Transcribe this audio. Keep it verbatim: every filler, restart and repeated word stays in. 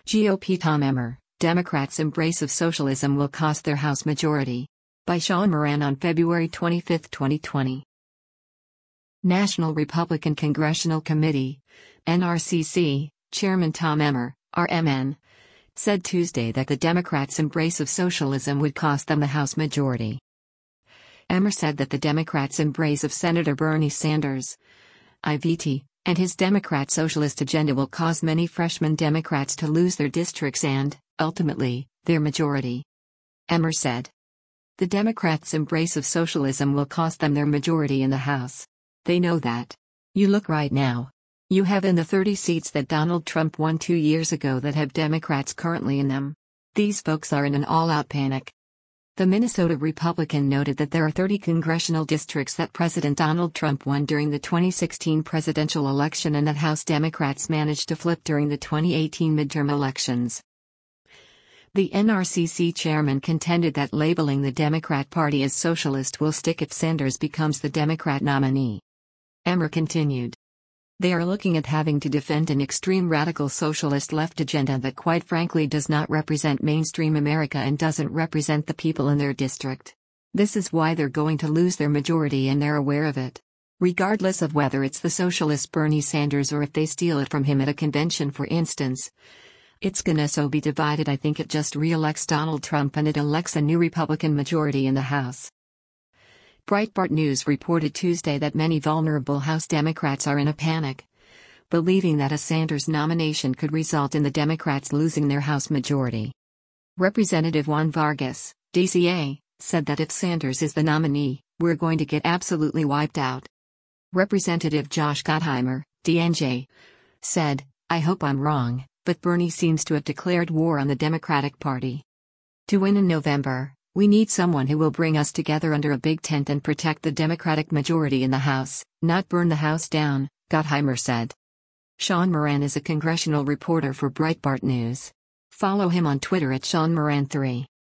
G O P Tom Emmer, Democrats' embrace of socialism will cost their House majority. By Sean Moran on February twenty-fifth, twenty twenty. National Republican Congressional Committee, N R C C, Chairman Tom Emmer, R M N, said Tuesday that the Democrats' embrace of socialism would cost them the House majority. Emmer said that the Democrats' embrace of Senator Bernie Sanders, I V T, and his Democrat socialist agenda will cause many freshman Democrats to lose their districts and, ultimately, their majority. Emmer said. The Democrats' embrace of socialism will cost them their majority in the House. They know that. You look right now. You have in the thirty seats that Donald Trump won two years ago that have Democrats currently in them. These folks are in an all-out panic. The Minnesota Republican noted that there are thirty congressional districts that President Donald Trump won during the twenty sixteen presidential election and that House Democrats managed to flip during the twenty eighteen midterm elections. The N R C C chairman contended that labeling the Democrat Party as socialist will stick if Sanders becomes the Democrat nominee. Emmer continued. They are looking at having to defend an extreme radical socialist left agenda that quite frankly does not represent mainstream America and doesn't represent the people in their district. This is why they're going to lose their majority and they're aware of it. Regardless of whether it's the socialist Bernie Sanders or if they steal it from him at a convention, for instance. It's gonna so be divided. I think it just re-elects Donald Trump and it elects a new Republican majority in the House. Breitbart News reported Tuesday that many vulnerable House Democrats are in a panic, believing that a Sanders nomination could result in the Democrats losing their House majority. Representative Juan Vargas, D C A, said that if Sanders is the nominee, we're going to get absolutely wiped out. Representative Josh Gottheimer, D N J, said, I hope I'm wrong, but Bernie seems to have declared war on the Democratic Party. To win in November, we need someone who will bring us together under a big tent and protect the Democratic majority in the House, not burn the House down, Gottheimer said. Sean Moran is a congressional reporter for Breitbart News. Follow him on Twitter at Sean Moran three.